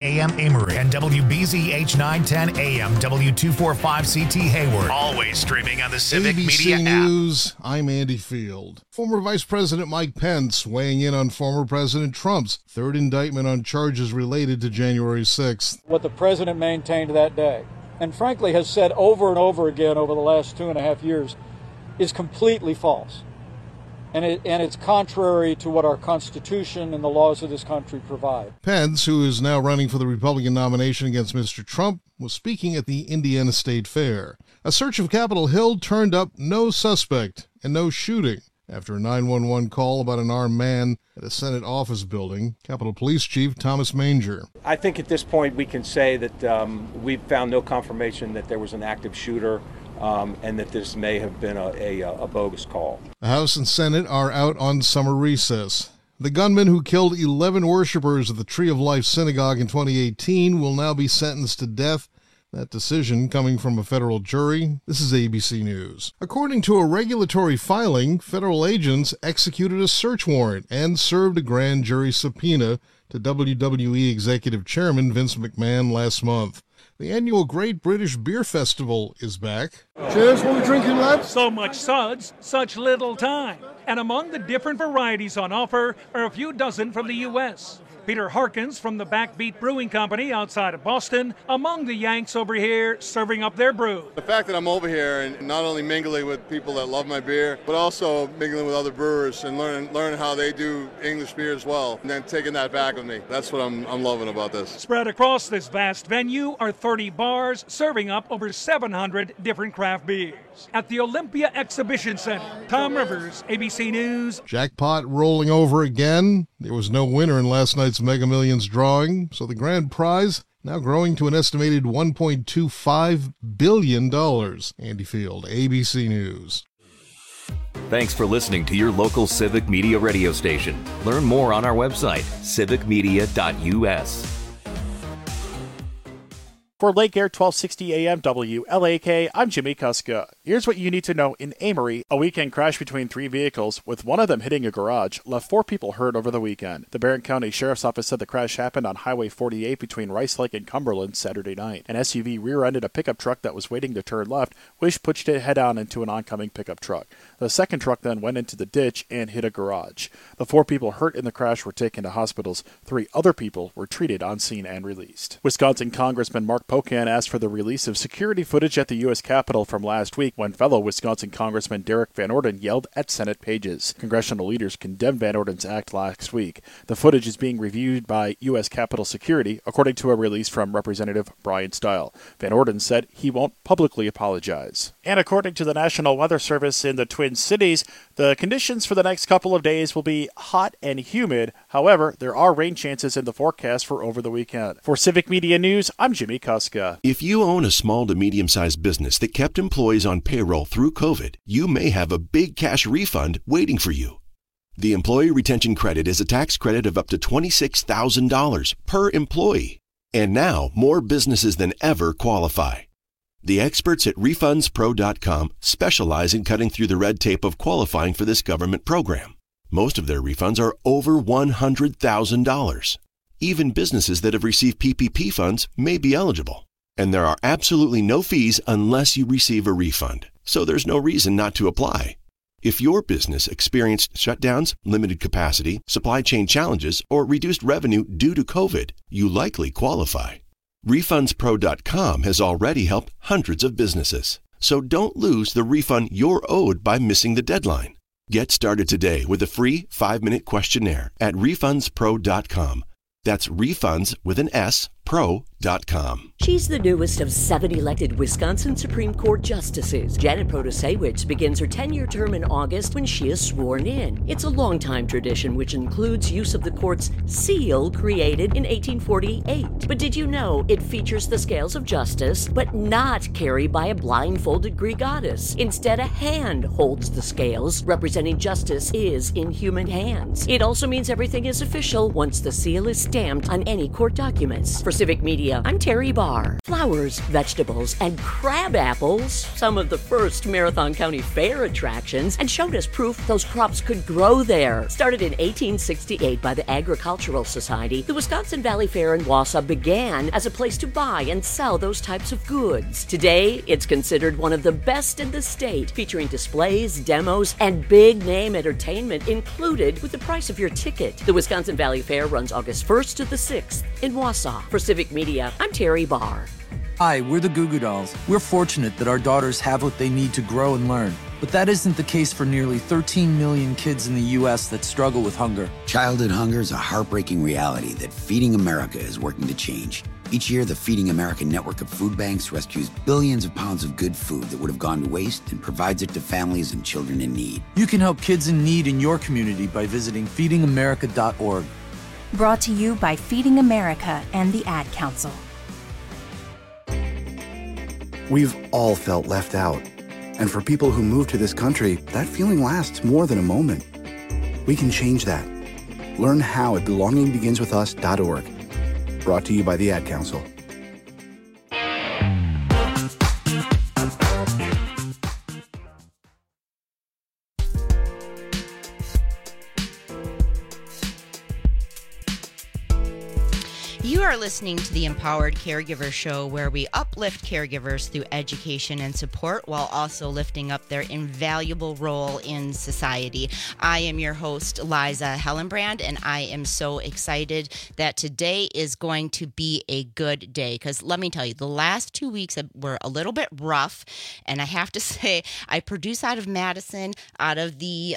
AM Amory and WBZH 910 AM W245CT Hayward. Always streaming on the Civic ABC Media News, I'm Andy Field. Former Vice President Mike Pence weighing in on former President Trump's third indictment on charges related to January 6th. What the president maintained that day, and frankly has said over and over again over the last 2.5 years, is completely false. And it's contrary to what our Constitution and the laws of this country provide. Pence, who is now running for the Republican nomination against Mr. Trump, was speaking at the Indiana State Fair. A search of Capitol Hill turned up no suspect and no shooting. After a 911 call about an armed man at a Senate office building, Capitol Police Chief Thomas Manger. I think at this point we can say that we've found no confirmation that there was an active shooter and that this may have been a bogus call. The House and Senate are out on summer recess. The gunman who killed 11 worshipers at the Tree of Life Synagogue in 2018 will now be sentenced to death. That decision coming from a federal jury. This is ABC News. According to a regulatory filing, federal agents executed a search warrant and served a grand jury subpoena to WWE Executive Chairman Vince McMahon last month. The annual Great British Beer Festival is back. Cheers, what are we drinking, lads? So much suds, such little time. And among the different varieties on offer are a few dozen from the U.S. Peter Harkins from the Backbeat Brewing Company outside of Boston, among the Yanks over here serving up their brew. The fact that I'm over here and not only mingling with people that love my beer, but also mingling with other brewers and learning how they do English beer as well, and then taking that back with me. That's what I'm loving about this. Spread across this vast venue are 30 bars serving up over 700 different craft beers. At the Olympia Exhibition Center, Tom Rivers, ABC News. Jackpot rolling over again. There was no winner in last night's Mega Millions drawing, so the grand prize now growing to an estimated $1.25 billion. Andy Field, ABC News. Thanks for listening to your local Civic Media radio station. Learn more on our website, civicmedia.us. For Lake Air 1260 AM WLAK, I'm Jimmy Kuska. Here's what you need to know in Amory. A weekend crash between 3 vehicles, with one of them hitting a garage, left 4 people hurt over the weekend. The Barron County Sheriff's Office said the crash happened on Highway 48 between Rice Lake and Cumberland Saturday night. An SUV rear-ended a pickup truck that was waiting to turn left, which pushed it head-on into an oncoming pickup truck. The second truck then went into the ditch and hit a garage. The 4 people hurt in the crash were taken to hospitals. 3 other people were treated on scene and released. Wisconsin Congressman Mark Pocan asked for the release of security footage at the U.S. Capitol from last week when fellow Wisconsin Congressman Derek Van Orden yelled at Senate pages. Congressional leaders condemned Van Orden's act last week. The footage is being reviewed by U.S. Capitol Security, according to a release from Representative Brian Stile. Van Orden said he won't publicly apologize. And according to the National Weather Service in the Twin Cities, the conditions for the next couple of days will be hot and humid. However, there are rain chances in the forecast for over the weekend. For Civic Media News, I'm Jimmy Kuska. If you own a small to medium-sized business that kept employees on payroll through COVID, you may have a big cash refund waiting for you. The Employee Retention Credit is a tax credit of up to $26,000 per employee. And now, more businesses than ever qualify. The experts at RefundsPro.com specialize in cutting through the red tape of qualifying for this government program. Most of their refunds are over $100,000. Even businesses that have received PPP funds may be eligible. And there are absolutely no fees unless you receive a refund. So there's no reason not to apply. If your business experienced shutdowns, limited capacity, supply chain challenges, or reduced revenue due to COVID, you likely qualify. RefundsPro.com has already helped hundreds of businesses. So don't lose the refund you're owed by missing the deadline. Get started today with a free 5-minute questionnaire at RefundsPro.com. That's refunds with an S, pro.com. She's the newest of 7 elected Wisconsin Supreme Court justices. Janet Protasewicz begins her 10-year term in August when she is sworn in. It's a long-time tradition which includes use of the court's seal created in 1848. But did you know it features the scales of justice, but not carried by a blindfolded Greek goddess? Instead, a hand holds the scales, representing justice is in human hands. It also means everything is official once the seal is stamped on any court documents. For Civic Media, I'm Terry Barr. Bar. Flowers, vegetables, and crab apples, some of the first Marathon County Fair attractions, and showed us proof those crops could grow there. Started in 1868 by the Agricultural Society, the Wisconsin Valley Fair in Wausau began as a place to buy and sell those types of goods. Today, it's considered one of the best in the state, featuring displays, demos, and big-name entertainment included with the price of your ticket. The Wisconsin Valley Fair runs August 1st to the 6th in Wausau. For Civic Media, I'm Terry Barr. Hi, we're the Goo Goo Dolls. We're fortunate that our daughters have what they need to grow and learn. But that isn't the case for nearly 13 million kids in the U.S. that struggle with hunger. Childhood hunger is a heartbreaking reality that Feeding America is working to change. Each year, the Feeding America network of food banks rescues billions of pounds of good food that would have gone to waste and provides it to families and children in need. You can help kids in need in your community by visiting feedingamerica.org. Brought to you by Feeding America and the Ad Council. We've all felt left out. And for people who move to this country, that feeling lasts more than a moment. We can change that. Learn how at belongingbeginswithus.org. Brought to you by the Ad Council. You are listening to the Empowered Caregiver Show, where we uplift caregivers through education and support while also lifting up their invaluable role in society. I am your host, Liza Hellenbrand, and I am so excited that today is going to be a good day, because let me tell you, the last 2 weeks were a little bit rough, and I have to say, I produce out of Madison, out of the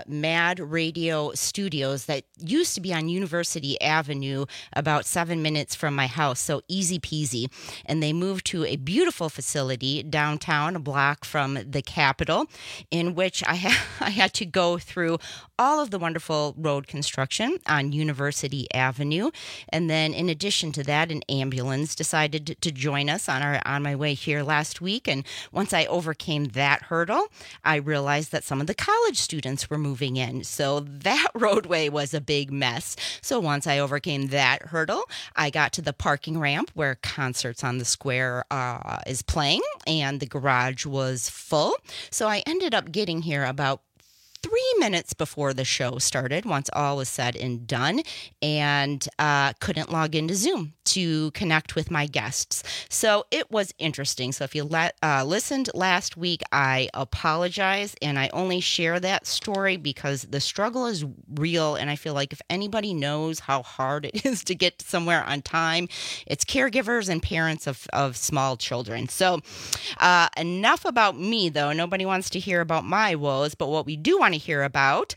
Mad Radio studios that used to be on University Avenue, about 7 minutes from my house, so easy peasy. And they moved to a beautiful facility downtown, a block from the Capitol, in which I had to go through all of the wonderful road construction on University Avenue. And then in addition to that, an ambulance decided to join us on my way here last week. And once I overcame that hurdle, I realized that some of the college students were moving in. So that roadway was a big mess. So once I overcame that hurdle, I got to the parking ramp where Concerts on the Square is playing, and the garage was full. So I ended up getting here about 3 minutes before the show started, once all was said and done, and couldn't log into Zoom to connect with my guests. So it was interesting. So if you listened last week, I apologize, and I only share that story because the struggle is real, and I feel like if anybody knows how hard it is to get somewhere on time, it's caregivers and parents of small children. So enough about me, though. Nobody wants to hear about my woes, but what we do want to hear about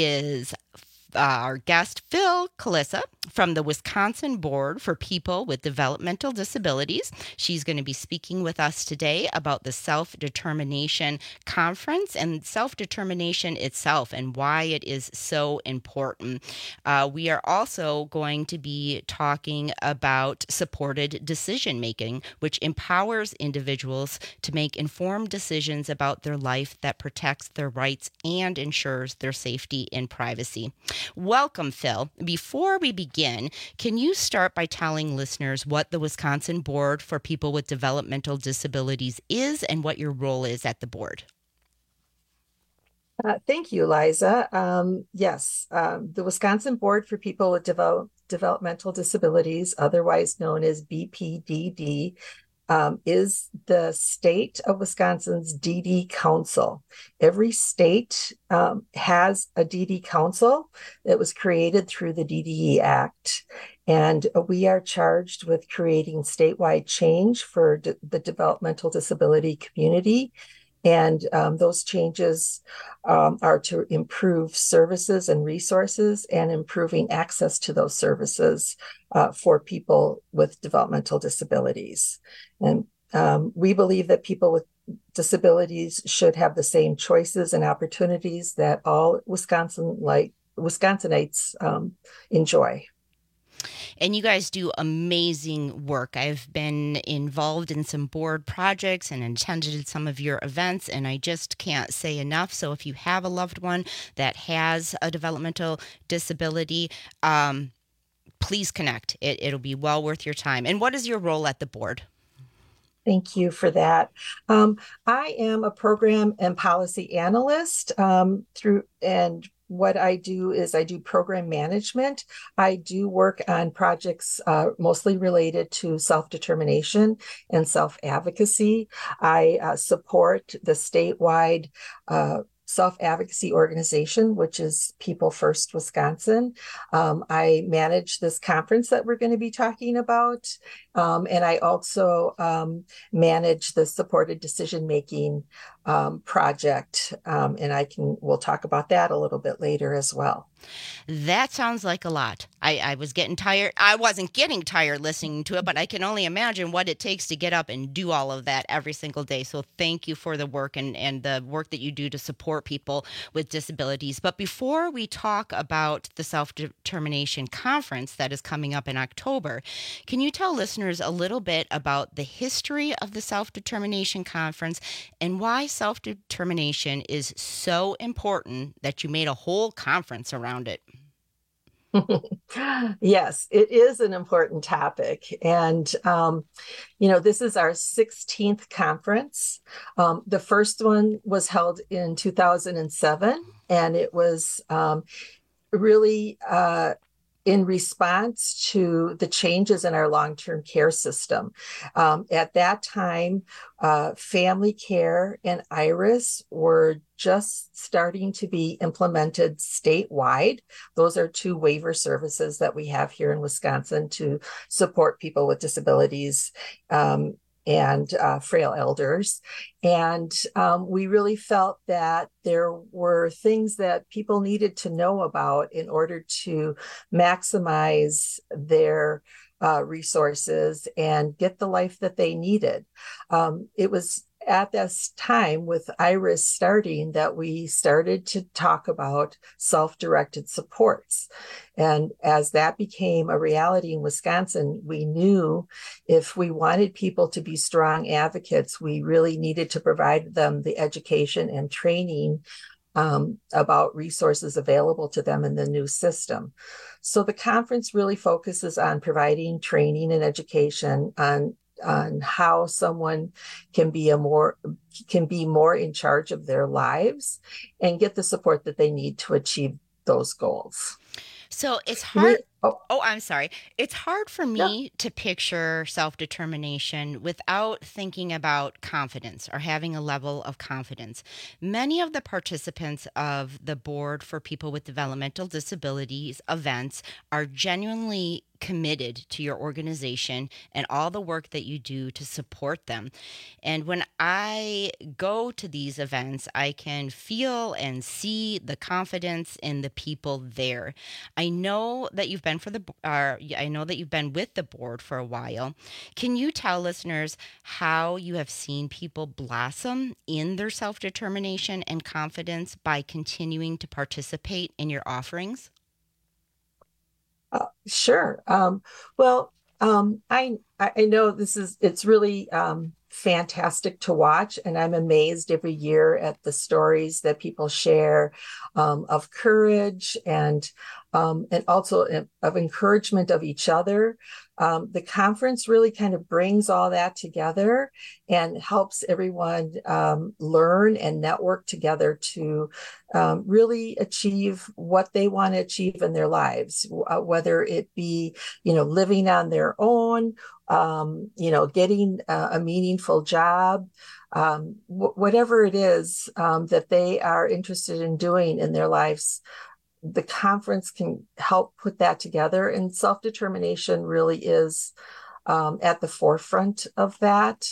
is our guest, Phil Kulissa, from the Wisconsin Board for People with Developmental Disabilities. She's going to be speaking with us today about the Self-Determination Conference and self-determination itself and why it is so important. We are also going to be talking about supported decision-making, which empowers individuals to make informed decisions about their life that protects their rights and ensures their safety and privacy. Welcome, Phil. Before we begin, can you start by telling listeners what the Wisconsin Board for People with Developmental Disabilities is and what your role is at the board? Thank you, Liza. Yes, the Wisconsin Board for People with Developmental Disabilities, otherwise known as BPDD, is the state of Wisconsin's DD Council. Every state has a DD Council that was created through the DDE Act. And we are charged with creating statewide change for the developmental disability community. And those changes are to improve services and resources and improving access to those services for people with developmental disabilities. And we believe that people with disabilities should have the same choices and opportunities that all Wisconsinites enjoy. And you guys do amazing work. I've been involved in some board projects and attended some of your events, and I just can't say enough. So if you have a loved one that has a developmental disability, please connect. It'll be well worth your time. And what is your role at the board? Thank you for that. I am a program and policy analyst and what I do is I do program management. I do work on projects mostly related to self-determination and self-advocacy. I support the statewide self-advocacy organization, which is People First Wisconsin. I manage this conference that we're going to be talking about. And I also manage the supported decision-making project. And we'll talk about that a little bit later as well. That sounds like a lot. I was getting tired. I wasn't getting tired listening to it, but I can only imagine what it takes to get up and do all of that every single day. So thank you for the work and the work that you do to support people with disabilities. But before we talk about the Self-Determination Conference that is coming up in October, can you tell listeners a little bit about the history of the Self-Determination Conference and why self-determination is so important that you made a whole conference around it? Yes, it is an important topic. And, this is our 16th conference. The first one was held in 2007, and it was really in response to the changes in our long-term care system. At that time, family care and IRIS were just starting to be implemented statewide. Those are two waiver services that we have here in Wisconsin to support people with disabilities and frail elders. And we really felt that there were things that people needed to know about in order to maximize their resources and get the life that they needed. It was at this time with IRIS starting that we started to talk about self-directed supports. And as that became a reality in Wisconsin, we knew if we wanted people to be strong advocates, we really needed to provide them the education and training about resources available to them in the new system. So the conference really focuses on providing training and education on how someone can be more in charge of their lives and get the support that they need to achieve those goals. So it's hard. I'm sorry. It's hard for me to picture self-determination without thinking about confidence or having a level of confidence. Many of the participants of the Board for People with Developmental Disabilities events are genuinely committed to your organization and all the work that you do to support them. And when I go to these events, I can feel and see the confidence in the people there. I know that you've been with the board for a while. Can you tell listeners how you have seen people blossom in their self-determination and confidence by continuing to participate in your offerings? Sure. I know it's really fantastic to watch, and I'm amazed every year at the stories that people share of courage and also of encouragement of each other. The conference really kind of brings all that together and helps everyone learn and network together to really achieve what they want to achieve in their lives, whether it be, living on their own, getting a meaningful job, whatever it is that they are interested in doing in their lives. The conference can help put that together, and self-determination really is at the forefront of that.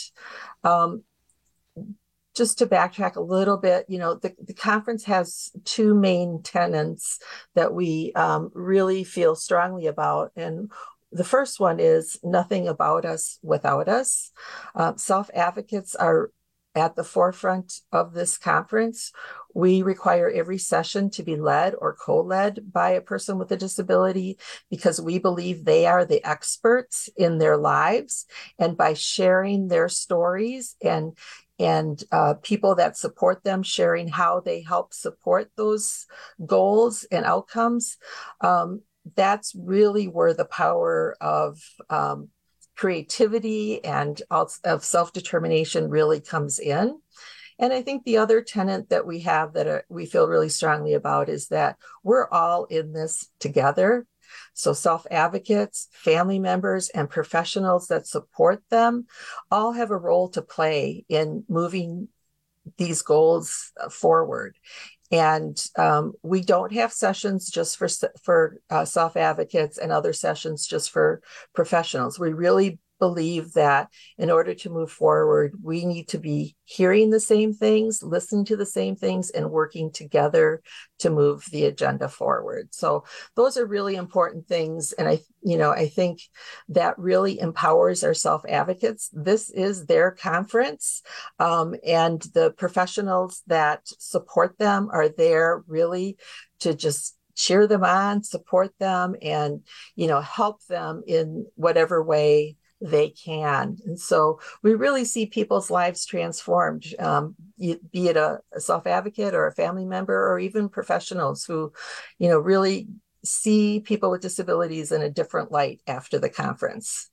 Just to backtrack a little bit, the conference has two main tenets that we really feel strongly about. And the first one is nothing about us without us. Self-advocates are at the forefront of this conference. We require every session to be led or co-led by a person with a disability because we believe they are the experts in their lives. And by sharing their stories and people that support them, sharing how they help support those goals and outcomes, that's really where the power of creativity and of self-determination really comes in. And I think the other tenet that we have that we feel really strongly about is that we're all in this together. So self-advocates, family members, and professionals that support them all have a role to play in moving these goals forward. And we don't have sessions just for self-advocates and other sessions just for professionals. We really believe that in order to move forward, we need to be hearing the same things, listening to the same things, and working together to move the agenda forward. So those are really important things. And I think that really empowers our self-advocates. This is their conference, and the professionals that support them are there really to just cheer them on, support them, and, help them in whatever way they can. And so we really see people's lives transformed, be it a self-advocate or a family member, or even professionals who, really see people with disabilities in a different light after the conference.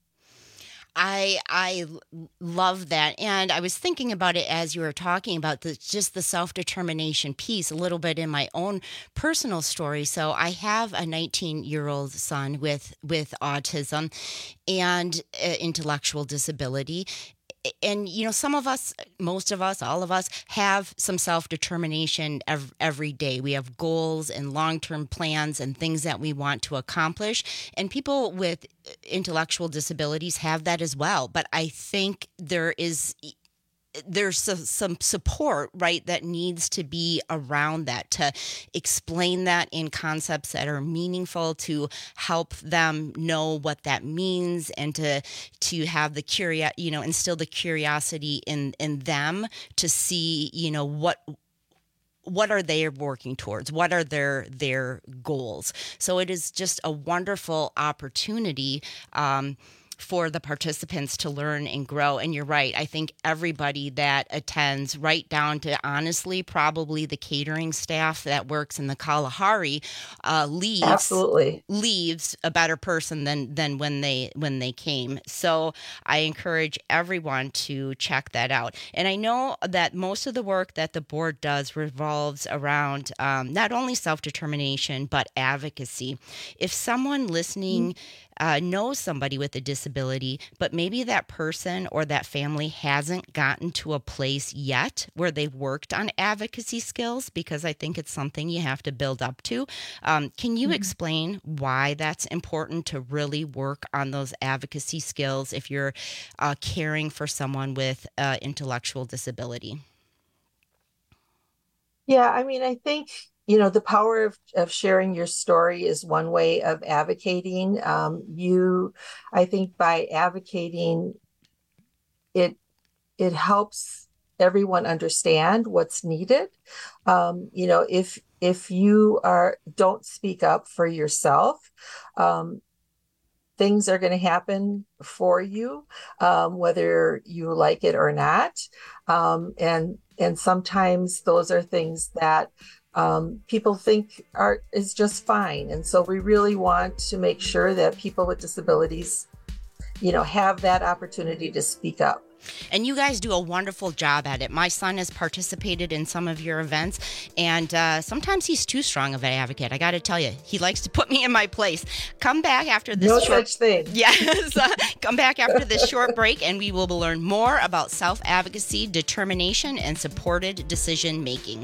I love that. And I was thinking about it as you were talking about just the self-determination piece a little bit in my own personal story. So I have a 19-year-old son with autism and intellectual disability. And, some of us, most of us, all of us have some self-determination every day. We have goals and long-term plans and things that we want to accomplish. And people with intellectual disabilities have that as well. But I think there's some support, right, that needs to be around that, to explain that in concepts that are meaningful, to help them know what that means, and to have the instill the curiosity in them to see, what are they working towards? What are their goals? So it is just a wonderful opportunity for the participants to learn and grow. And you're right. I think everybody that attends, right down to honestly probably the catering staff that works in the Kalahari, leaves a better person than when they came. So I encourage everyone to check that out. And I know that most of the work that the board does revolves around not only self-determination, but advocacy. If someone listening knows somebody with a disability, but maybe that person or that family hasn't gotten to a place yet where they've worked on advocacy skills, because I think it's something you have to build up to. Can you explain why that's important to really work on those advocacy skills if you're caring for someone with intellectual disability? Yeah, I think the power of sharing your story is one way of advocating. I think by advocating, it helps everyone understand what's needed. If you don't speak up for yourself, things are going to happen for you, whether you like it or not. And sometimes those are things that people think is just fine. And so we really want to make sure that people with disabilities, have that opportunity to speak up. And you guys do a wonderful job at it. My son has participated in some of your events, and sometimes he's too strong of an advocate. I got to tell you, he likes to put me in my place. Come back after this such thing. Yes, come back after this short break, and we will learn more about self-advocacy, determination, and supported decision making.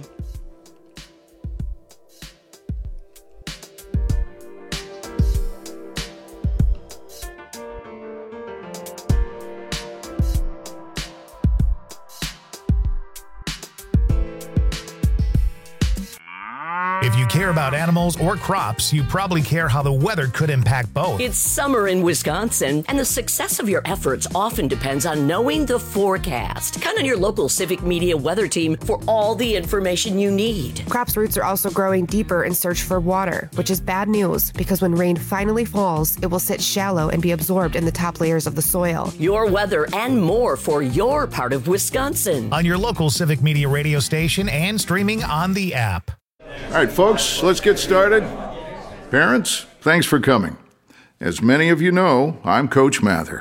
If you care about animals or crops, you probably care how the weather could impact both. It's summer in Wisconsin, and the success of your efforts often depends on knowing the forecast. Count on your local Civic Media weather team for all the information you need. Crops' roots are also growing deeper in search for water, which is bad news because when rain finally falls, it will sit shallow and be absorbed in the top layers of the soil. Your weather and more for your part of Wisconsin. On your local Civic Media radio station and streaming on the app. All right, folks, let's get started. Parents, thanks for coming. As many of you know, I'm Coach Mather.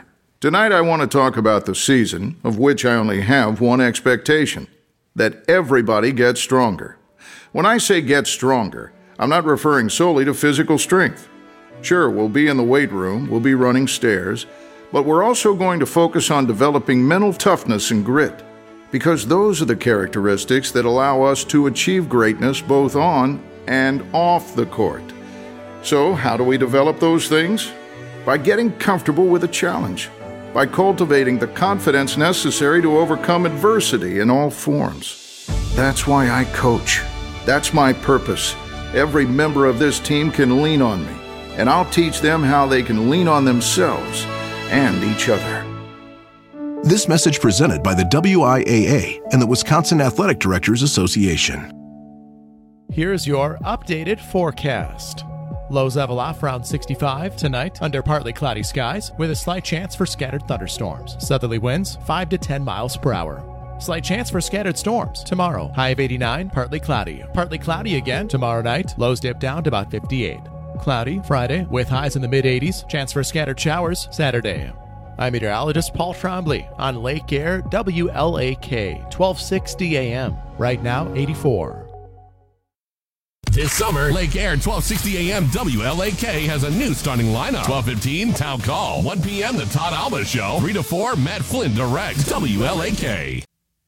Tonight I want to talk about the season, of which I only have one expectation: that everybody gets stronger. When I say get stronger, I'm not referring solely to physical strength. Sure, we'll be in the weight room, we'll be running stairs, but we're also going to focus on developing mental toughness and grit, because those are the characteristics that allow us to achieve greatness both on and off the court. So, how do we develop those things? By getting comfortable with a challenge, by cultivating the confidence necessary to overcome adversity in all forms. That's why I coach. That's my purpose. Every member of this team can lean on me, and I'll teach them how they can lean on themselves and each other. This message presented by the WIAA and the Wisconsin Athletic Directors Association. Here's your updated forecast. Lows level off around 65 tonight under partly cloudy skies with a slight chance for scattered thunderstorms. Southerly winds 5 to 10 miles per hour. Slight chance for scattered storms tomorrow. High of 89, partly cloudy. Partly cloudy again tomorrow night. Lows dip down to about 58. Cloudy Friday with highs in the mid-80s. Chance for scattered showers Saturday. I'm meteorologist Paul Trombley on Lake Air WLAK 1260 AM. Right now 84. This summer, Lake Air 1260 AM WLAK has a new starting lineup. 12:15 Town Call. 1 p.m. The Todd Alba Show. 3 to 4 Matt Flynn directs WLAK.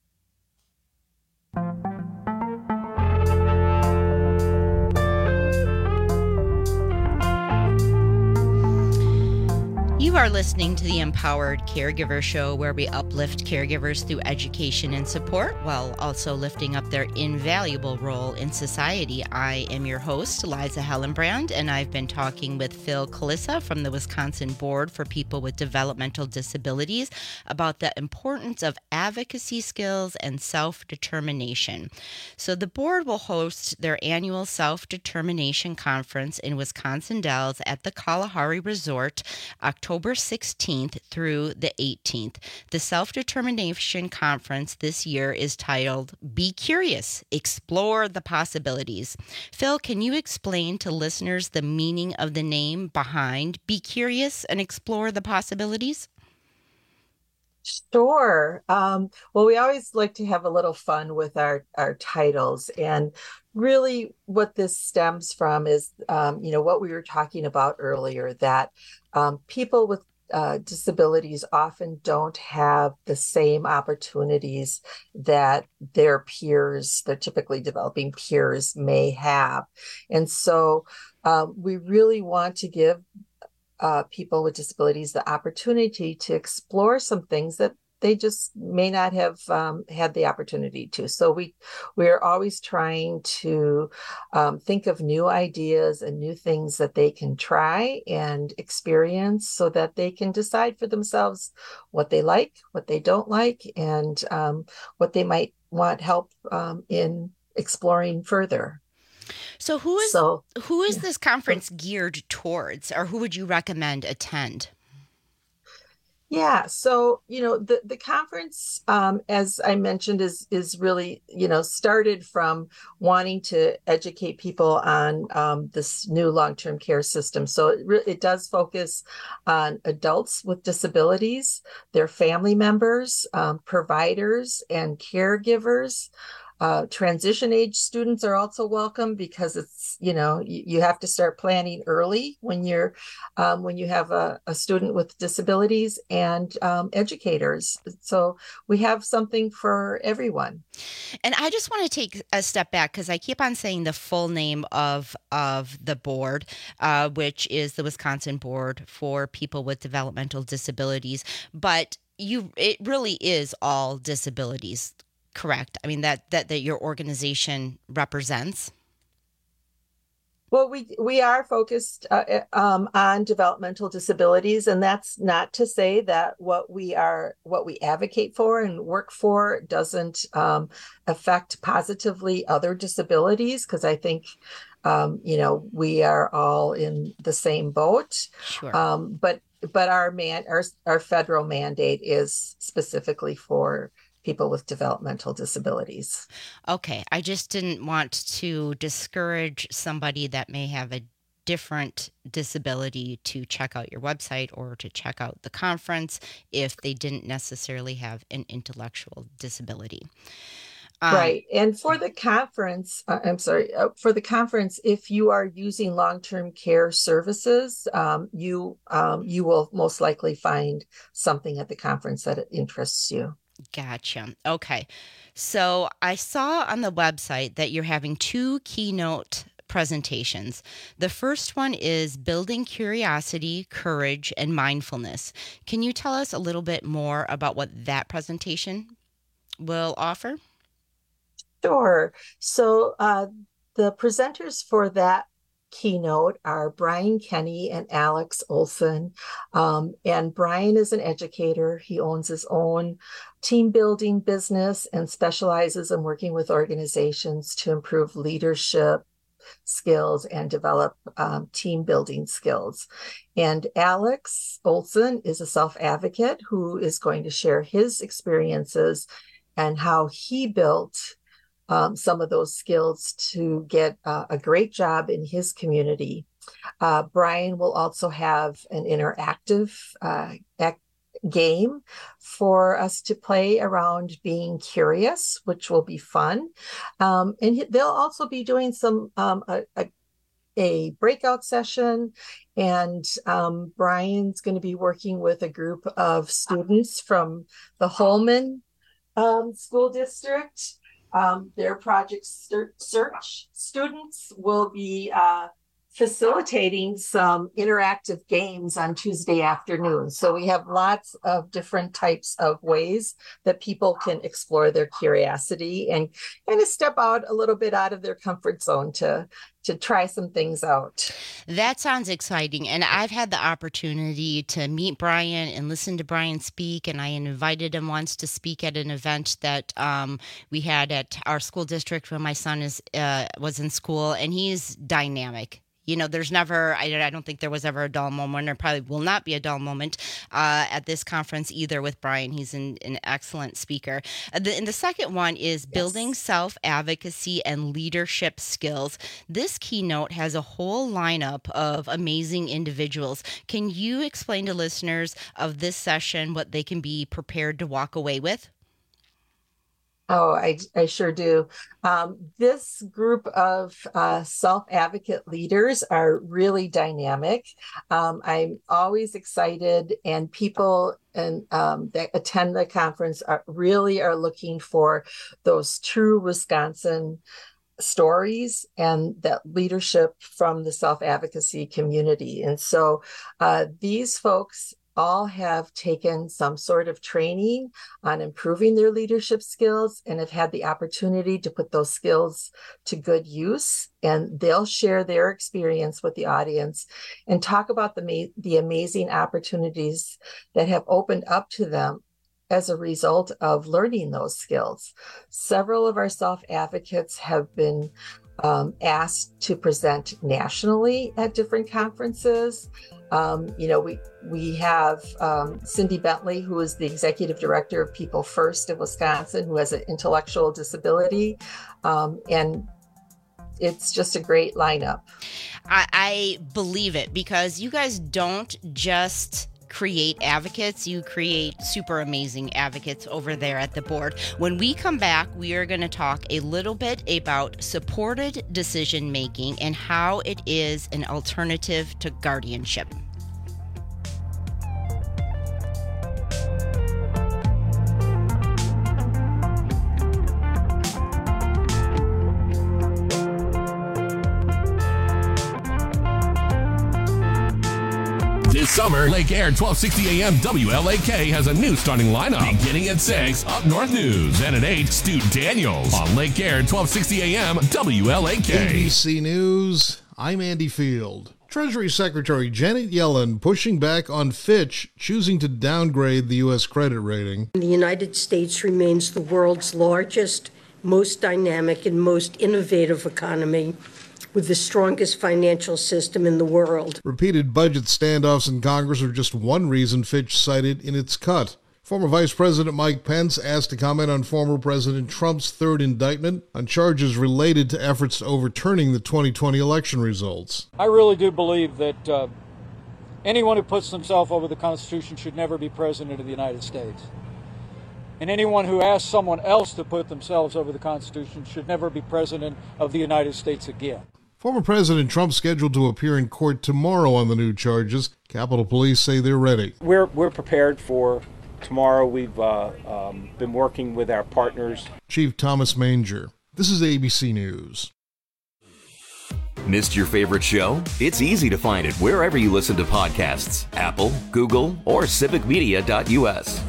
You are listening to the Empowered Caregiver Show, where we uplift caregivers through education and support while also lifting up their invaluable role in society. I am your host, Liza Hellenbrand, and I've been talking with Phil Kulissa from the Wisconsin Board for People with Developmental Disabilities about the importance of advocacy skills and self-determination. So the board will host their annual self-determination conference in Wisconsin Dells at the Kalahari Resort, October 16th through the 18th. The Self-Determination Conference this year is titled Be Curious, Explore the Possibilities. Phil, can you explain to listeners the meaning of the name behind Be Curious and Explore the Possibilities? Sure. Well, we always like to have a little fun with our titles. And really what this stems from is, what we were talking about earlier, that people with disabilities often don't have the same opportunities that their peers, their typically developing peers, may have. And so we really want to give people with disabilities the opportunity to explore some things that they just may not have had the opportunity to. So we're always trying to think of new ideas and new things that they can try and experience so that they can decide for themselves what they like, what they don't like, and what they might want help in exploring further. So who is this conference geared towards, or who would you recommend attend? Yeah, so the conference, as I mentioned, is really started from wanting to educate people on this new long-term care system. So it does focus on adults with disabilities, their family members, providers, and caregivers. Transition age students are also welcome because it's, you have to start planning early when you have a student with disabilities, and educators. So we have something for everyone. And I just want to take a step back because I keep on saying the full name of the board, which is the Wisconsin Board for People with Developmental Disabilities. But it really is all disabilities. Correct. I mean, that your organization represents. Well, we are focused on developmental disabilities, and that's not to say that what we advocate for and work for doesn't affect positively other disabilities, because I think we are all in the same boat. Sure. But our federal mandate is specifically for people with developmental disabilities. Okay. I just didn't want to discourage somebody that may have a different disability to check out your website or to check out the conference if they didn't necessarily have an intellectual disability. Right. And for the conference, if you are using long-term care services, you will most likely find something at the conference that interests you. Gotcha. Okay. So I saw on the website that you're having 2 keynote presentations. The first one is Building Curiosity, Courage, and Mindfulness. Can you tell us a little bit more about what that presentation will offer? Sure. So the presenters for that keynote are Brian Kenny and Alex Olson. And Brian is an educator. He owns his own team building business and specializes in working with organizations to improve leadership skills and develop team building skills. And Alex Olson is a self-advocate who is going to share his experiences and how he built some of those skills to get a great job in his community. Brian will also have an interactive game for us to play around being curious, which will be fun. And they'll also be doing some a breakout session, and Brian's going to be working with a group of students from the Holman School District. Their Project Search students will be facilitating some interactive games on Tuesday afternoon. So we have lots of different types of ways that people can explore their curiosity and kind of step out a little bit out of their comfort zone to try some things out. That sounds exciting. And I've had the opportunity to meet Brian and listen to Brian speak. And I invited him once to speak at an event that we had at our school district when my son was in school. And he's dynamic. You know, there's never, I don't think there was ever a dull moment. There probably will not be a dull moment at this conference either with Brian. He's an excellent speaker. And the second one is Building Self-Advocacy and Leadership Skills. This keynote has a whole lineup of amazing individuals. Can you explain to listeners of this session what they can be prepared to walk away with? Oh, I sure do. This group of self-advocate leaders are really dynamic. I'm always excited, and people that attend the conference are looking for those true Wisconsin stories and that leadership from the self-advocacy community. And so these folks all have taken some sort of training on improving their leadership skills and have had the opportunity to put those skills to good use. And they'll share their experience with the audience and talk about the amazing opportunities that have opened up to them as a result of learning those skills. Several of our self-advocates have been asked to present nationally at different conferences. We have Cindy Bentley, who is the executive director of People First in Wisconsin, who has an intellectual disability. And it's just a great lineup. I believe it, because you guys don't just create advocates, you create super amazing advocates over there at the board. When we come back, we are going to talk a little bit about supported decision making and how it is an alternative to guardianship. This summer, Lake Air 1260 AM WLAK has a new starting lineup. Beginning at 6, Up North News, and at 8, Stu Daniels on Lake Air 1260 AM WLAK. ABC News, I'm Andy Field. Treasury Secretary Janet Yellen pushing back on Fitch choosing to downgrade the U.S. credit rating. The United States remains the world's largest, most dynamic, and most innovative economy, with the strongest financial system in the world. Repeated budget standoffs in Congress are just one reason Fitch cited in its cut. Former Vice President Mike Pence asked to comment on former President Trump's third indictment on charges related to efforts to overturning the 2020 election results. I really do believe that anyone who puts themselves over the Constitution should never be president of the United States. And anyone who asks someone else to put themselves over the Constitution should never be president of the United States again. Former President Trump scheduled to appear in court tomorrow on the new charges. Capitol Police say they're ready. We're prepared for tomorrow. We've been working with our partners. Chief Thomas Manger. This is ABC News. Missed your favorite show? It's easy to find it wherever you listen to podcasts. Apple, Google, or civicmedia.us.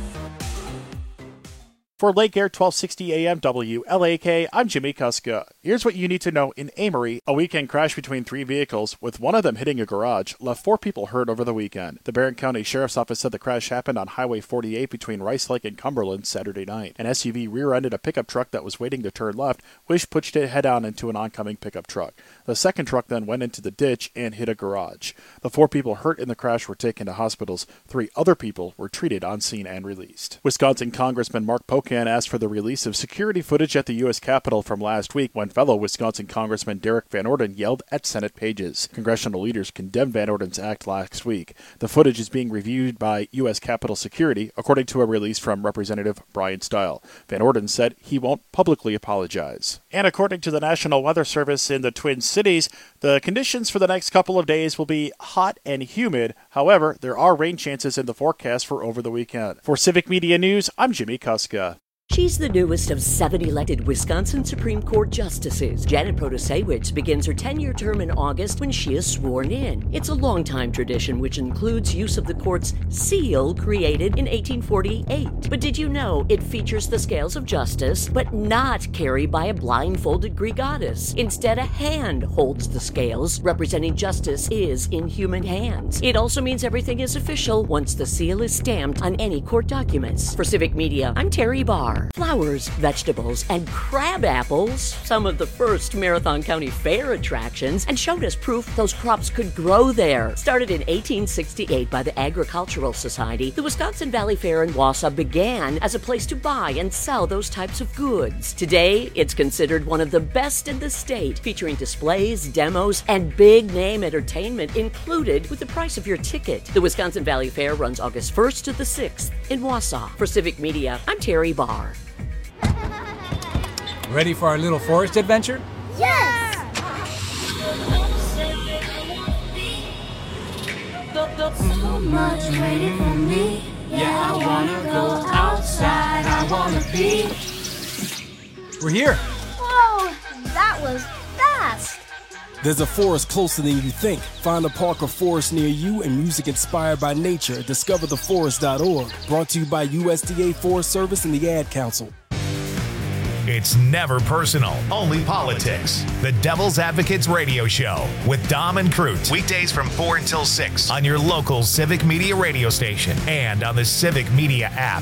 For Lake Air 1260 AM WLAK, I'm Jimmy Kuska. Here's what you need to know in Amory. A weekend crash between three vehicles, with one of them hitting a garage, left 4 people hurt over the weekend. The Barron County Sheriff's Office said the crash happened on Highway 48 between Rice Lake and Cumberland Saturday night. An SUV rear-ended a pickup truck that was waiting to turn left, which pushed it head-on into an oncoming pickup truck. The second truck then went into the ditch and hit a garage. The 4 people hurt in the crash were taken to hospitals. 3 other people were treated on scene and released. Wisconsin Congressman Mark Pocan asked for the release of security footage at the U.S. Capitol from last week when fellow Wisconsin Congressman Derek Van Orden yelled at Senate pages. Congressional leaders condemned Van Orden's act last week. The footage is being reviewed by U.S. Capitol security, according to a release from Representative Brian Stile. Van Orden said he won't publicly apologize. And according to the National Weather Service in the Twin Cities, the conditions for the next couple of days will be hot and humid. However, there are rain chances in the forecast for over the weekend. For Civic Media News, I'm Jimmy Kuska. She's the newest of 7 elected Wisconsin Supreme Court justices. Janet Protasewicz begins her 10-year term in August when she is sworn in. It's a long-time tradition which includes use of the court's seal created in 1848. But did you know it features the scales of justice, but not carried by a blindfolded Greek goddess? Instead, a hand holds the scales, representing justice is in human hands. It also means everything is official once the seal is stamped on any court documents. For Civic Media, I'm Terry Barr. Flowers, vegetables, and crab apples, some of the first Marathon County Fair attractions, and showed us proof those crops could grow there. Started in 1868 by the Agricultural Society, the Wisconsin Valley Fair in Wausau began as a place to buy and sell those types of goods. Today, it's considered one of the best in the state, featuring displays, demos, and big-name entertainment included with the price of your ticket. The Wisconsin Valley Fair runs August 1st to the 6th in Wausau. For Civic Media, I'm Terry Barr. Ready for our little forest adventure? Yes! So much waiting for me. Yeah, I wanna go outside. I wanna be. We're here. Whoa, that was fast. There's a forest closer than you think. Find a park or forest near you and music inspired by nature at discovertheforest.org. Brought to you by USDA Forest Service and the Ad Council. It's never personal, only politics. The Devil's Advocates Radio Show with Dom and Crute. Weekdays from 4 until 6 on your local Civic Media radio station and on the Civic Media app.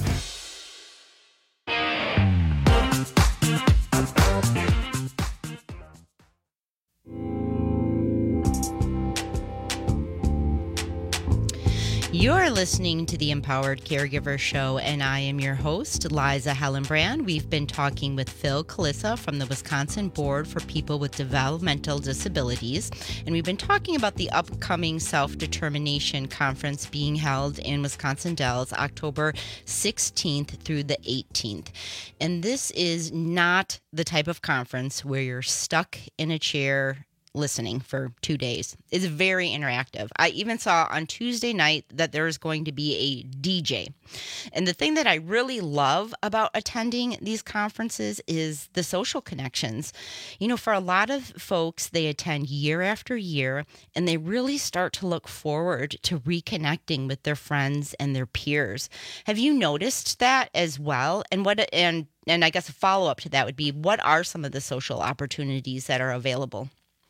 You're listening to the Empowered Caregiver Show, and I am your host, Liza Hellenbrand. We've been talking with Phil Kalissa from the Wisconsin Board for People with Developmental Disabilities, and we've been talking about the upcoming Self-Determination Conference being held in Wisconsin Dells, October 16th through the 18th. And this is not the type of conference where you're stuck in a chair listening for 2 days. It's very interactive. I even saw on Tuesday night that there's going to be a DJ. And the thing that I really love about attending these conferences is the social connections. You know, for a lot of folks, they attend year after year, and they really start to look forward to reconnecting with their friends and their peers. Have you noticed that as well? And I guess a follow-up to that would be, what are some of the social opportunities that are available?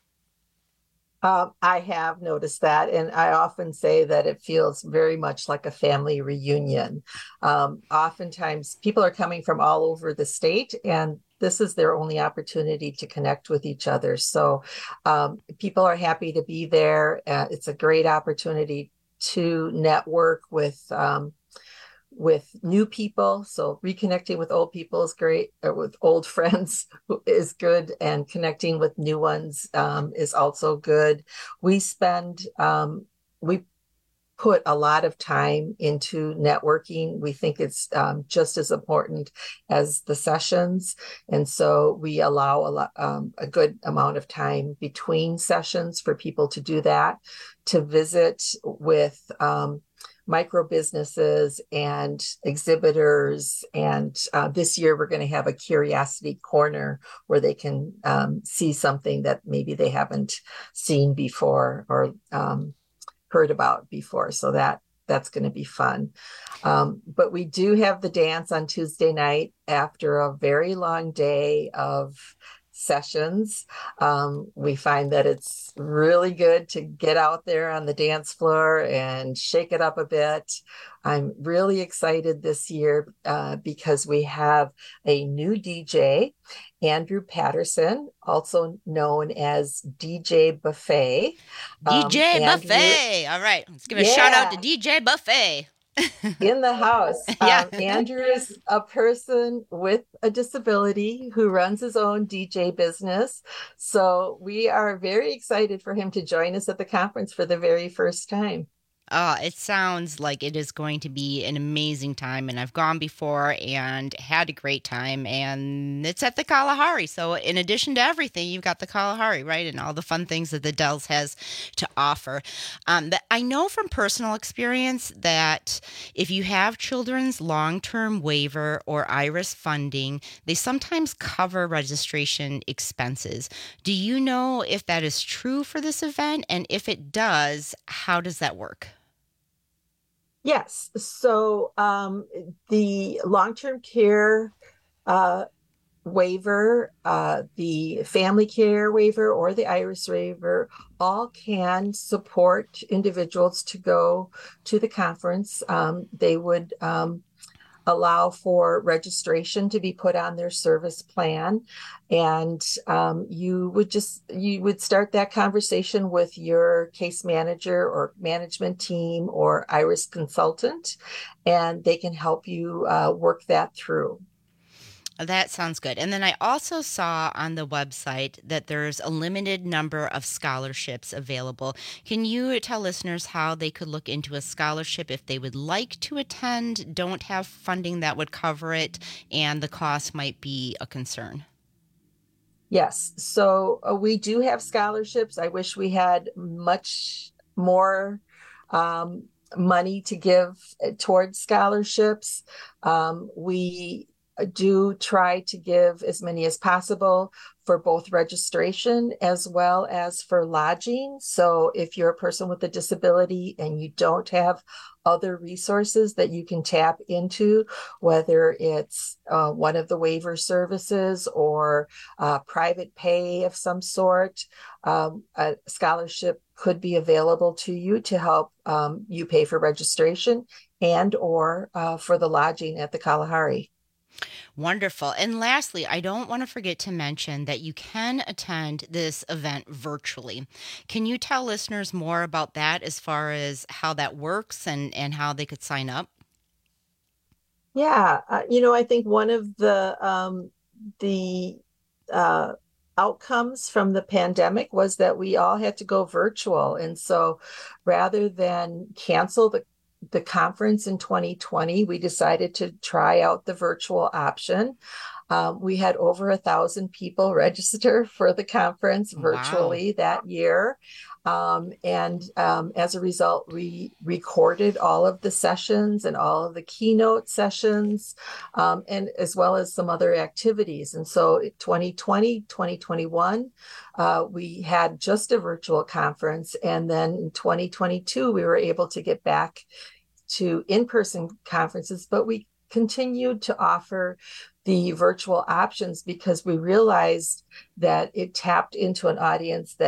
I have noticed that, and I often say that it feels very much like a family reunion. Oftentimes, people are coming from all over the state, and this is their only opportunity to connect with each other. So people are happy to be there. It's a great opportunity to network with with new people. So reconnecting with old people is great, or with old friends is good. And connecting with new ones is also good. We put a lot of time into networking. We think it's just as important as the sessions. And so we allow a good amount of time between sessions for people to do that, to visit with micro businesses and exhibitors. And this year we're going to have a curiosity corner where they can see something that maybe they haven't seen before or heard about before. So that's going to be fun. But we do have the dance on Tuesday night after a very long day of sessions. We find that it's really good to get out there on the dance floor and shake it up a bit. I'm really excited this year because we have a new DJ, Andrew Patterson, also known as DJ Buffet. DJ Buffet. All right, let's give a shout out to DJ Buffet. In the house. Andrew is a person with a disability who runs his own DJ business. So we are very excited for him to join us at the conference for the very first time. It sounds like it is going to be an amazing time, and I've gone before and had a great time, and it's at the Kalahari. So in addition to everything, you've got the Kalahari, right, and all the fun things that the Dells has to offer. I know from personal experience that if you have children's long-term waiver or IRIS funding, they sometimes cover registration expenses. Do you know if that is true for this event? And if it does, how does that work? Yes. So the long-term care waiver, the family care waiver, or the IRIS waiver all can support individuals to go to the conference. They would allow for registration to be put on their service plan. And you would start that conversation with your case manager or management team or IRIS consultant, and they can help you work that through. That sounds good. And then I also saw on the website that there's a limited number of scholarships available. Can you tell listeners how they could look into a scholarship if they would like to attend, don't have funding that would cover it, and the cost might be a concern? Yes. So we do have scholarships. I wish we had much more money to give towards scholarships. We do try to give as many as possible for both registration as well as for lodging. So if you're a person with a disability and you don't have other resources that you can tap into, whether it's one of the waiver services or private pay of some sort, a scholarship could be available to you to help you pay for registration and or for the lodging at the Kalahari. Wonderful. And lastly, I don't want to forget to mention that you can attend this event virtually. Can you tell listeners more about that as far as how that works and how they could sign up? Yeah. I think one of the outcomes from the pandemic was that we all had to go virtual. And so rather than cancel the conference in 2020, we decided to try out the virtual option. We had over 1,000 people register for the conference virtually that year. And as a result, we recorded all of the sessions and all of the keynote sessions, and as well as some other activities. And so 2020, 2021, we had just a virtual conference. And then in 2022, we were able to get back to in-person conferences, but we continued to offer the virtual options because we realized that it tapped into an audience that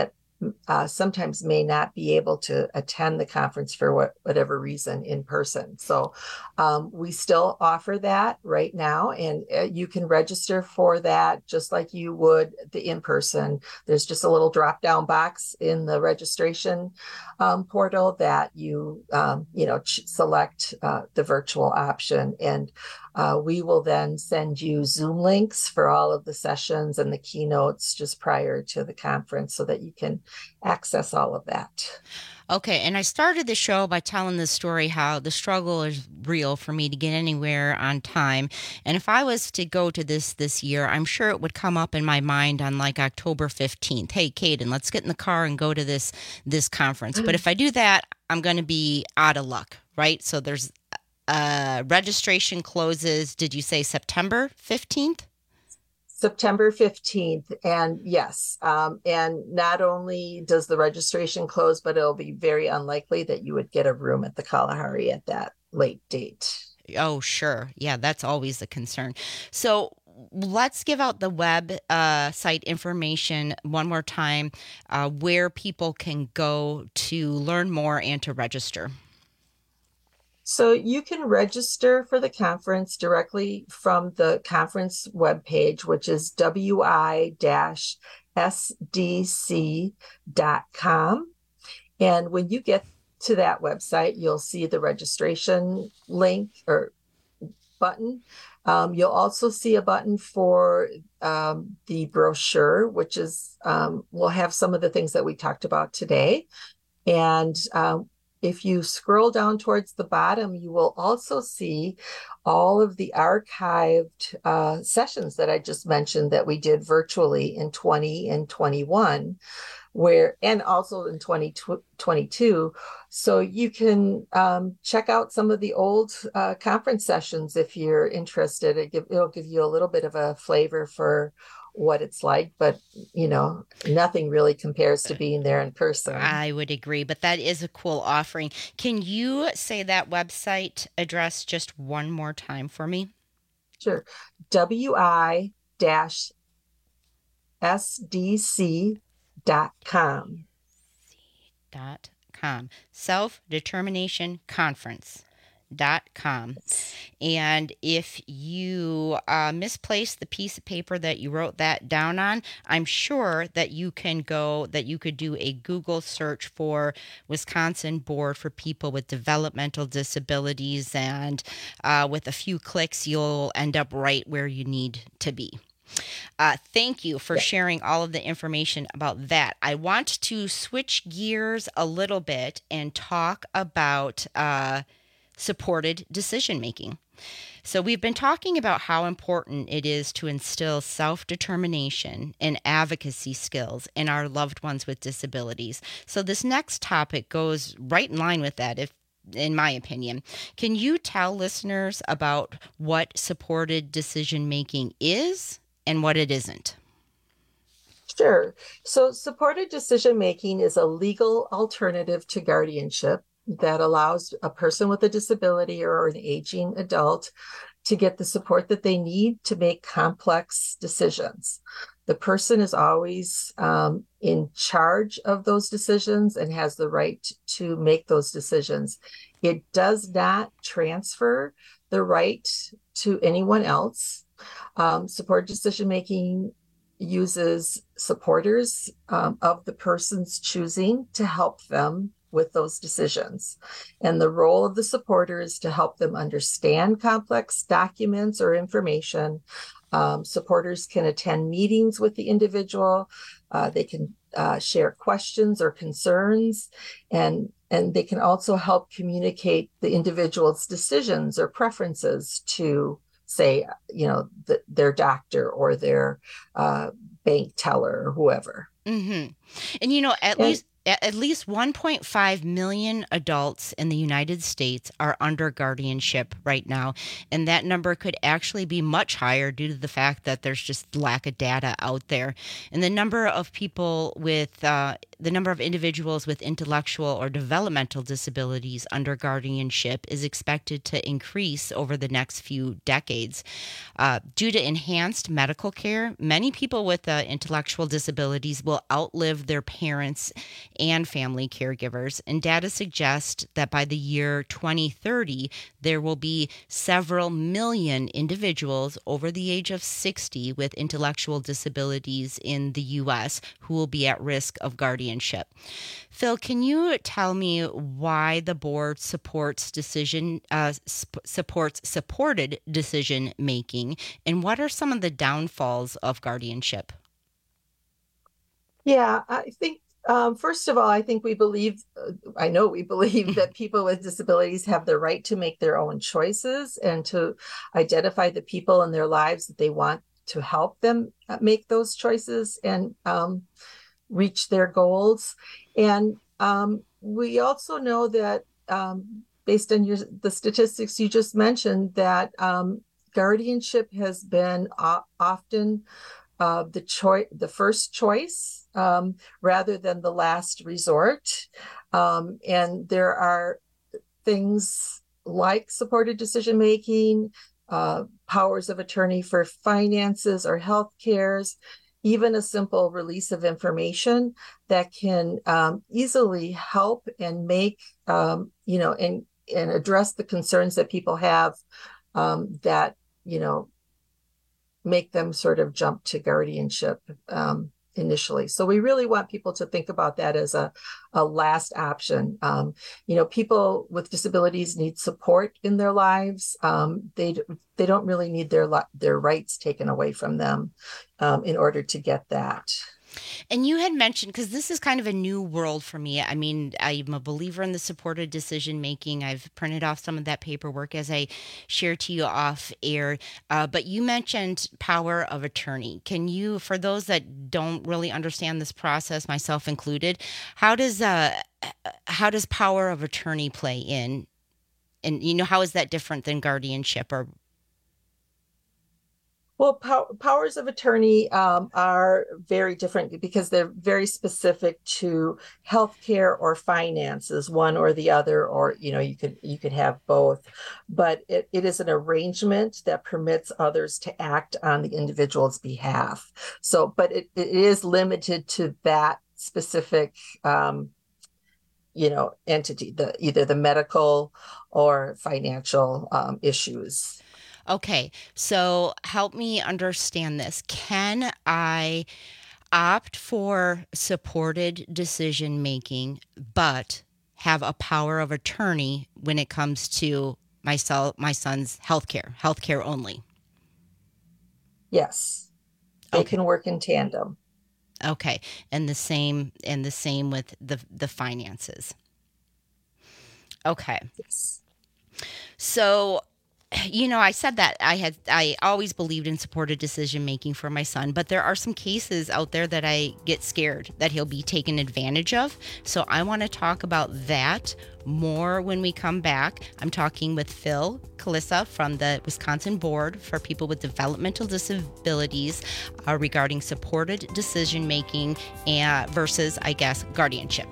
sometimes may not be able to attend the conference for whatever reason in person. So we still offer that right now, and you can register for that just like you would the in-person. There's just a little drop-down box in the registration portal that you select the virtual option, and we will then send you Zoom links for all of the sessions and the keynotes just prior to the conference so that you can access all of that. Okay, and I started the show by telling the story how the struggle is real for me to get anywhere on time. And if I was to go to this year, I'm sure it would come up in my mind on like October 15th. Hey, Caden, let's get in the car and go to this conference. But if I do that, I'm going to be out of luck, right? So there's registration closes, did you say September 15th? September 15th. And yes, and not only does the registration close, but it'll be very unlikely that you would get a room at the Kalahari at that late date. Oh, sure. Yeah, that's always a concern. So let's give out the web site information one more time, where people can go to learn more and to register. So you can register for the conference directly from the conference webpage, which is wi-sdc.com. And when you get to that website, you'll see the registration link or button. You'll also see a button for the brochure, which is will have some of the things that we talked about today. And if you scroll down towards the bottom, you will also see all of the archived sessions that I just mentioned that we did virtually in 20 and 21, and also in 2022. So you can check out some of the old conference sessions if you're interested. It'll give you a little bit of a flavor for what it's like, but nothing really compares to being there in person. I would agree, but that is a cool offering. Can you say that website address just one more time for me? Sure. wi-sdc.com. Self-Determination Conference.com. And if you misplaced the piece of paper that you wrote that down on, I'm sure that you could do a Google search for Wisconsin Board for People with Developmental Disabilities, and with a few clicks, you'll end up right where you need to be. Thank you for sharing all of the information about that. I want to switch gears a little bit and talk about supported decision-making. So we've been talking about how important it is to instill self-determination and advocacy skills in our loved ones with disabilities. So this next topic goes right in line with that, in my opinion. Can you tell listeners about what supported decision-making is and what it isn't? Sure. So supported decision-making is a legal alternative to guardianship that allows a person with a disability or an aging adult to get the support that they need to make complex decisions. The person is always in charge of those decisions and has the right to make those decisions. It does not transfer the right to anyone else. Supported decision-making uses supporters of the person's choosing to help them with those decisions. And the role of the supporter is to help them understand complex documents or information. Supporters can attend meetings with the individual. They can share questions or concerns, and they can also help communicate the individual's decisions or preferences to, say, their doctor or their bank teller or whoever. Mm-hmm. And at least 1.5 million adults in the United States are under guardianship right now, and that number could actually be much higher due to the fact that there's just lack of data out there. And the number of people with the number of individuals with intellectual or developmental disabilities under guardianship is expected to increase over the next few decades. Due to enhanced medical care, many people with intellectual disabilities will outlive their parents and family caregivers, and data suggests that by the year 2030, there will be several million individuals over the age of 60 with intellectual disabilities in the U.S. who will be at risk of guardianship. Phil, can you tell me why the board supports supported decision making, and what are some of the downfalls of guardianship? Yeah, I think first of all, I know we believe that people with disabilities have the right to make their own choices and to identify the people in their lives that they want to help them make those choices and reach their goals. And we also know that based on the statistics you just mentioned, that guardianship has been often the first choice rather than the last resort. And there are things like supported decision making, powers of attorney for finances or health cares, even a simple release of information that can easily help and make, and address the concerns that people have that, make them sort of jump to guardianship initially. So we really want people to think about that as a last option. People with disabilities need support in their lives. They don't really need their rights taken away from them in order to get that. And you had mentioned, because this is kind of a new world for me. I mean, I'm a believer in the supported decision making. I've printed off some of that paperwork as I shared to you off air. But you mentioned power of attorney. Can you, for those that don't really understand this process, myself included, how does power of attorney play in? And how is that different than guardianship or? Well, powers of attorney are very different because they're very specific to healthcare or finances, one or the other, or you could have both. But it is an arrangement that permits others to act on the individual's behalf. So, but it is limited to that specific entity, either the medical or financial issues. Okay, so help me understand this. Can I opt for supported decision making, but have a power of attorney when it comes to my son's healthcare only? Yes, they can work in tandem. Okay, and the same with the finances. Okay, yes. So. I said that I always believed in supported decision making for my son, but there are some cases out there that I get scared that he'll be taken advantage of. So I want to talk about that more when we come back. I'm talking with Phil Kulissa from the Wisconsin Board for People with Developmental Disabilities regarding supported decision making versus, guardianship.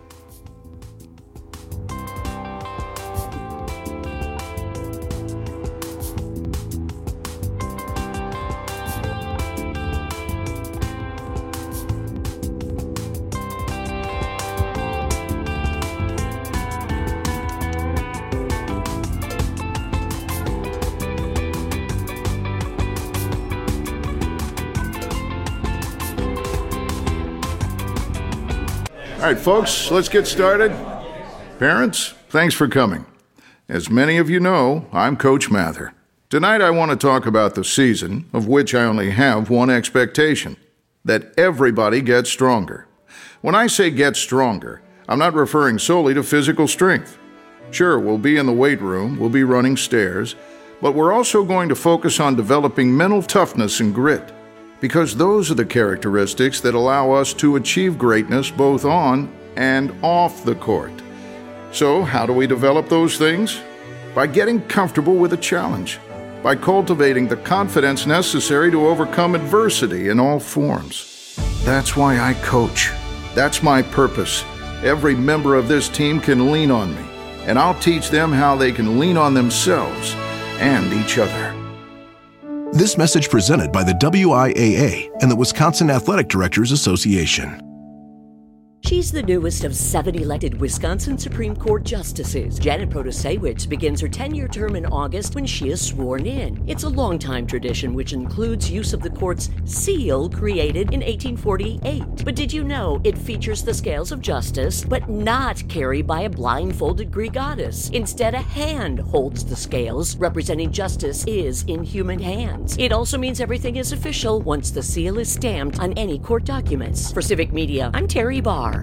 All right, folks, let's get started. Parents, thanks for coming. As many of you know, I'm Coach Mather. Tonight I want to talk about the season, of which I only have one expectation: that everybody gets stronger. When I say get stronger, I'm not referring solely to physical strength. Sure, we'll be in the weight room, we'll be running stairs, but we're also going to focus on developing mental toughness and grit, because those are the characteristics that allow us to achieve greatness both on and off the court. So, how do we develop those things? By getting comfortable with a challenge, by cultivating the confidence necessary to overcome adversity in all forms. That's why I coach. That's my purpose. Every member of this team can lean on me, and I'll teach them how they can lean on themselves and each other. This message presented by the WIAA and the Wisconsin Athletic Directors Association. She's the newest of 7 elected Wisconsin Supreme Court justices. Janet Protasewicz begins her 10-year term in August when she is sworn in. It's a long-time tradition which includes use of the court's seal created in 1848. But did you know it features the scales of justice, but not carried by a blindfolded Greek goddess? Instead, a hand holds the scales, representing justice is in human hands. It also means everything is official once the seal is stamped on any court documents. For Civic Media, I'm Terry Barr.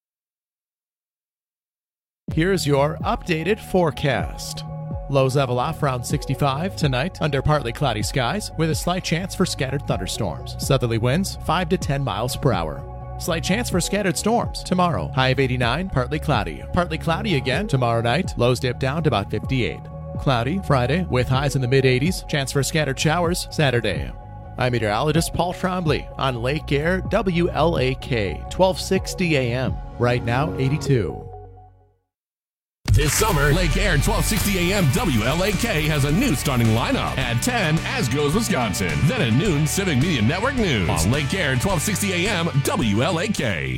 Here's your updated forecast. Lows level off around 65 tonight under partly cloudy skies with a slight chance for scattered thunderstorms. Southerly winds 5 to 10 miles per hour. Slight chance for scattered storms tomorrow. High of 89, partly cloudy. Partly cloudy again tomorrow night. Lows dip down to about 58. Cloudy Friday with highs in the mid-80s. Chance for scattered showers Saturday. I'm meteorologist Paul Trombley on Lake Air WLAK 1260 AM. Right now 82. This summer, Lake Air 1260 AM WLAK has a new starting lineup. At 10, As Goes Wisconsin. Then at noon, Civic Media Network News. On Lake Air 1260 AM WLAK.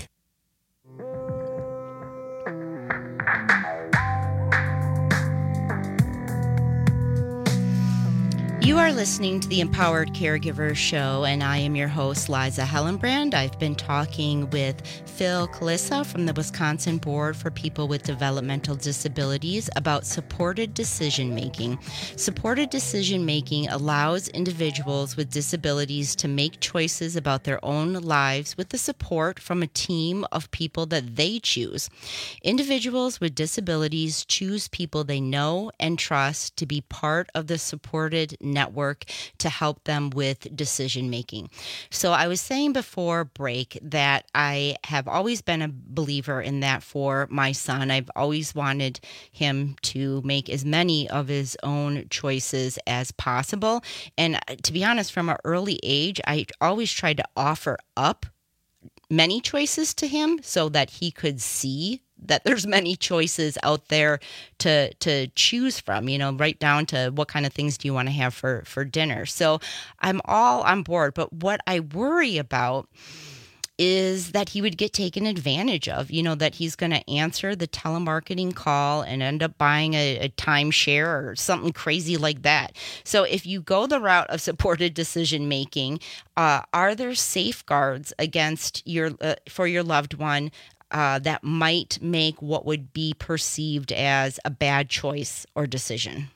You are listening to the Empowered Caregiver Show, and I am your host, Liza Hellenbrand. I've been talking with Phil Kalissa from the Wisconsin Board for People with Developmental Disabilities about supported decision-making. Supported decision-making allows individuals with disabilities to make choices about their own lives with the support from a team of people that they choose. Individuals with disabilities choose people they know and trust to be part of the supported network to help them with decision making. So I was saying before break that I have always been a believer in that for my son. I've always wanted him to make as many of his own choices as possible. And to be honest, from an early age, I always tried to offer up many choices to him so that he could see that there's many choices out there to choose from, you know, right down to what kind of things do you want to have for dinner. So I'm all on board. But what I worry about is that he would get taken advantage of, you know, that he's going to answer the telemarketing call and end up buying a timeshare or something crazy like that. So if you go the route of supported decision making, are there safeguards against for your loved one that might make what would be perceived as a bad choice or decision?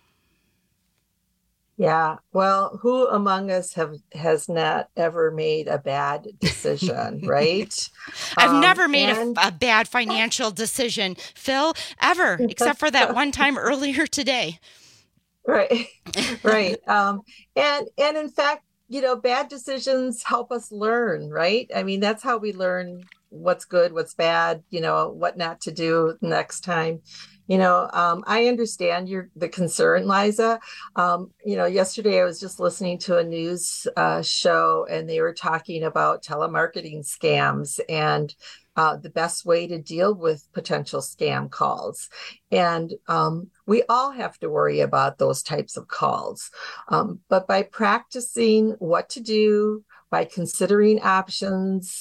Yeah, well, who among us has not ever made a bad decision, right? I've never made a bad financial decision, Phil, ever, except for that one time earlier today. Right, right. And in fact, you know, bad decisions help us learn, right? I mean, that's how we learn what's good, what's bad, you know, what not to do next time. You know, I understand the concern, Liza. You know, yesterday I was just listening to a news show and they were talking about telemarketing scams and the best way to deal with potential scam calls. And we all have to worry about those types of calls. But by practicing what to do, by considering options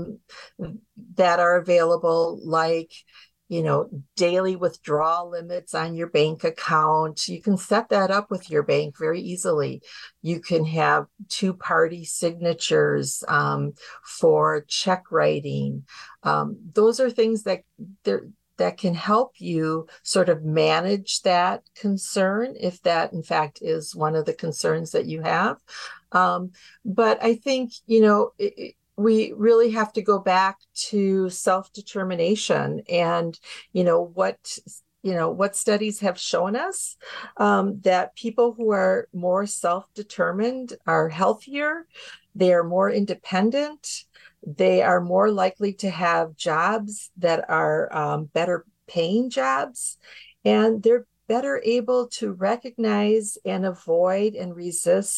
that are available, like, you know, daily withdrawal limits on your bank account. You can set that up with your bank very easily. You can have two-party signatures for check writing. Those are things that can help you sort of manage that concern, if that in fact is one of the concerns that you have. But I think, you know, we really have to go back to self-determination and, you know, what studies have shown us that people who are more self-determined are healthier, they are more independent, they are more likely to have jobs that are better paying jobs, and they're better able to recognize and avoid and resist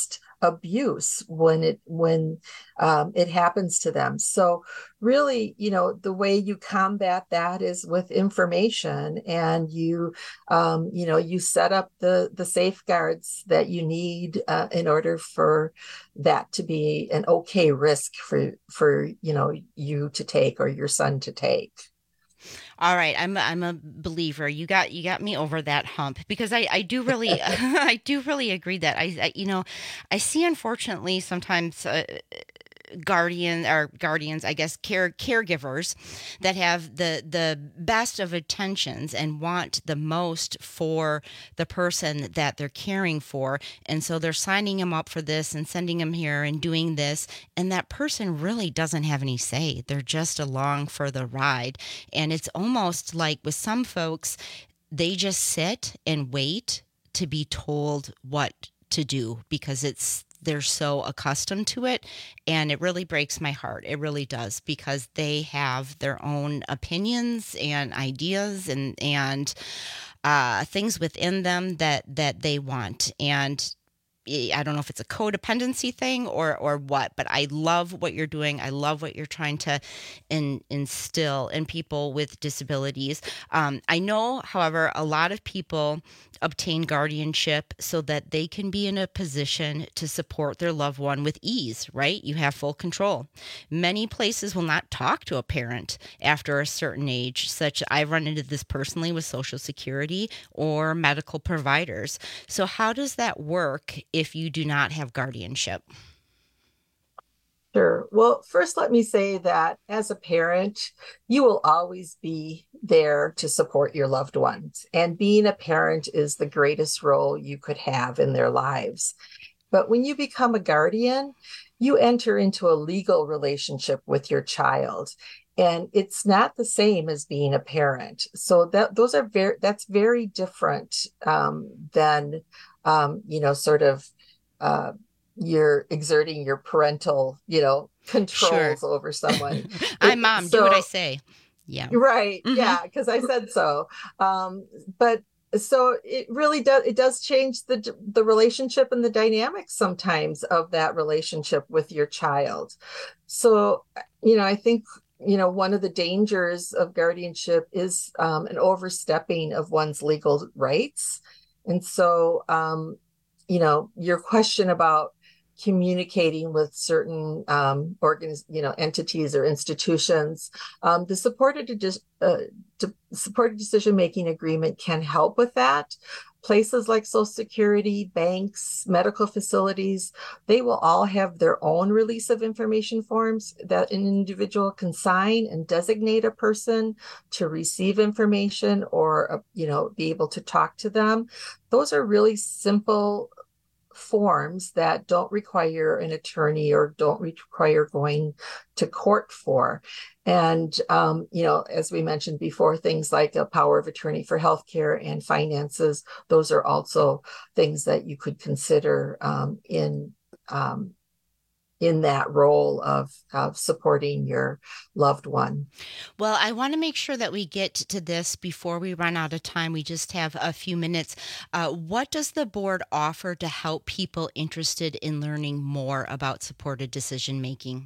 abuse when it happens to them. So really, the way you combat that is with information, and you set up the safeguards that you need in order for that to be an okay risk for you to take or your son to take. All right, I'm a believer. You got me over that hump, because I do really I do really agree that I see, unfortunately, sometimes guardians, I guess, caregivers that have the best of intentions and want the most for the person that they're caring for, and so they're signing them up for this and sending them here and doing this, and that person really doesn't have any say. They're just along for the ride, and it's almost like with some folks, they just sit and wait to be told what to do because they're so accustomed to it, and it really breaks my heart. It really does, because they have their own opinions and ideas and things within them that they want. And I don't know if it's a codependency thing or what, but I love what you're doing. I love what you're trying to instill in people with disabilities. I know, however, a lot of people obtain guardianship so that they can be in a position to support their loved one with ease, right? You have full control. Many places will not talk to a parent after a certain age, such I've run into this personally with Social Security or medical providers. So how does that work if you do not have guardianship? Sure. Well, first, let me say that as a parent, you will always be there to support your loved ones. And being a parent is the greatest role you could have in their lives. But when you become a guardian, you enter into a legal relationship with your child. And it's not the same as being a parent. So that's very different than, you're exerting your parental, controls over someone. I'm mom, do what I say. Yeah. Right. Mm-hmm. Yeah. Because I said so. But so it really does change the relationship and the dynamics sometimes of that relationship with your child. So, I think, one of the dangers of guardianship is an overstepping of one's legal rights. And so, your question about communicating with certain entities or institutions, the supported decision-making agreement can help with that. Places like Social Security, banks, medical facilities, they will all have their own release of information forms that an individual can sign and designate a person to receive information or, be able to talk to them. Those are really simple forms that don't require an attorney or don't require going to court for. And, as we mentioned before, things like a power of attorney for healthcare and finances, those are also things that you could consider in that role of supporting your loved one. Well, I want to make sure that we get to this before we run out of time. We just have a few minutes. What does the board offer to help people interested in learning more about supported decision-making?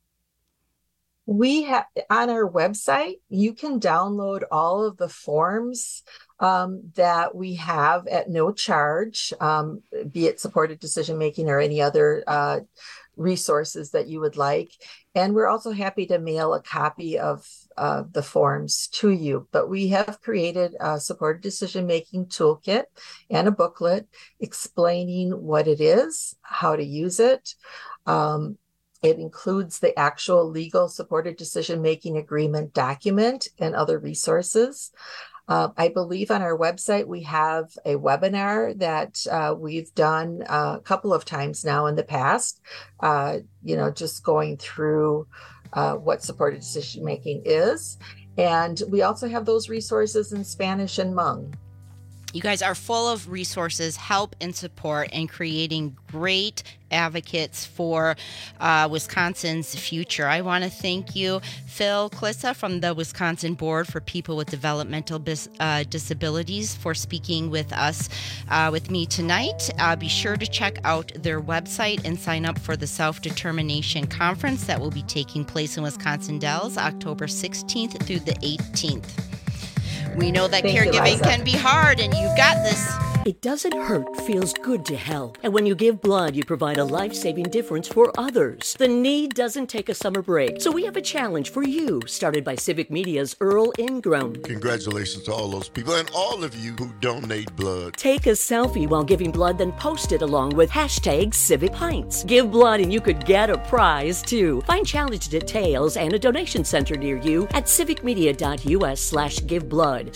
We have on our website, you can download all of the forms that we have at no charge, be it supported decision-making or any other resources that you would like. And we're also happy to mail a copy of the forms to you. But we have created a supported decision-making toolkit and a booklet explaining what it is, how to use it. It includes the actual legal supported decision-making agreement document and other resources. I believe on our website, we have a webinar that we've done a couple of times now in the past, just going through what supported decision-making is. And we also have those resources in Spanish and Hmong. You guys are full of resources, help and support, and creating great advocates for Wisconsin's future. I want to thank you, Phil Klissa from the Wisconsin Board for People with Developmental Disabilities, for speaking with us, with me tonight. Be sure to check out their website and sign up for the Self-Determination Conference that will be taking place in Wisconsin Dells, October 16th through the 18th. We know that caregiving can be hard, and you've got this. It doesn't hurt, feels good to help. And when you give blood, you provide a life-saving difference for others. The need doesn't take a summer break. So we have a challenge for you, started by Civic Media's Earl Ingram. Congratulations to all those people and all of you who donate blood. Take a selfie while giving blood, then post it along with #CivicPints. Give blood and you could get a prize, too. Find challenge details and a donation center near you at civicmedia.us/giveblood.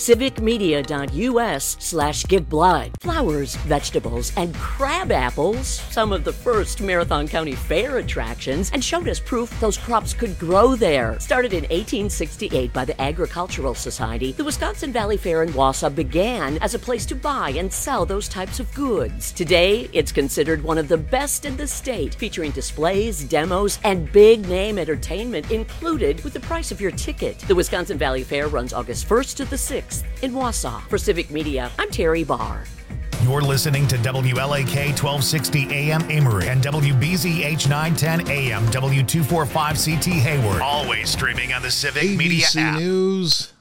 civicmedia.us/giveblood. Flowers, vegetables, and crab apples, some of the first Marathon County Fair attractions, and showed us proof those crops could grow there. Started in 1868 by the Agricultural Society, the Wisconsin Valley Fair in Wausau began as a place to buy and sell those types of goods. Today, it's considered one of the best in the state, featuring displays, demos, and big-name entertainment included with the price of your ticket. The Wisconsin Valley Fair runs August 1st to the 6th in Wausau. For Civic Media, I'm Terry Barr. You're listening to WLAK 1260 AM Amory and WBZH 910 AM W245CT Hayward. Always streaming on the Civic Media ABC app. News.